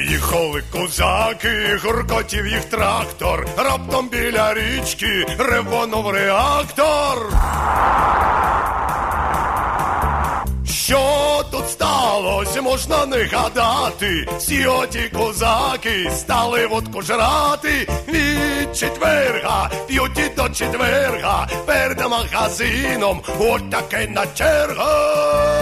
Їхали козаки, гуркотів їх трактор, раптом біля річки ревонув реактор. Що тут сталося, можна не гадати. Всі оті козаки стали водку жрати. Від четверга п'ють і до четверга, перед магазином от таке на черга.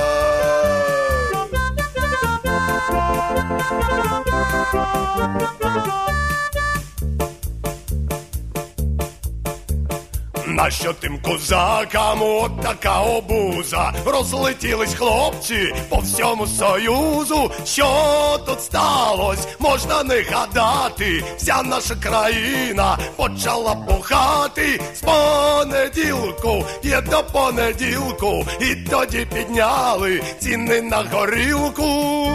Нащо тим козакам от така обуза? Розлетілись хлопці по всьому Союзу. Що тут сталося, можна не гадати. Вся наша країна почала бухати. З понеділку є до понеділку, і тоді підняли ціни на горілку.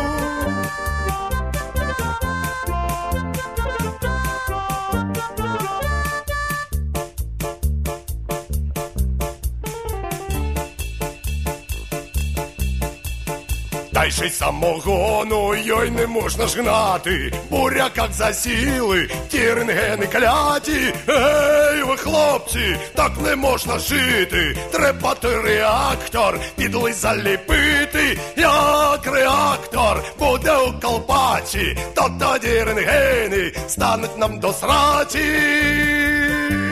Та й ще й самогону, йой, не можна ж гнати. Буряках засіли ті рентгени кляті. Ей, ви хлопці, так не можна жити. Треба той реактор підли заліпити. Як реактор буде у колпаці, то тоді рентгени стануть нам до сраці.